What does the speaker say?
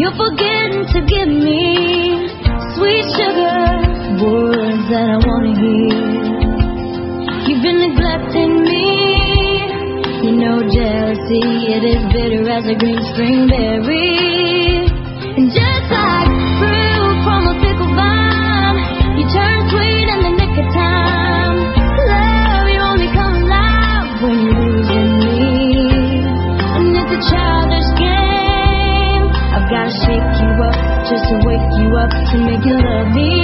You're forgetting to give me sweet sugar, words that I wanna hear. You've been neglecting me. You know jealousy, it is bitter as a green spring berry. And just like fruit from a pickle vine, you turn sweet in the nick of time. Love, you only come alive when you're losing me. And it's a childish game. I've gotta shake you up just to wake you up to make you love me.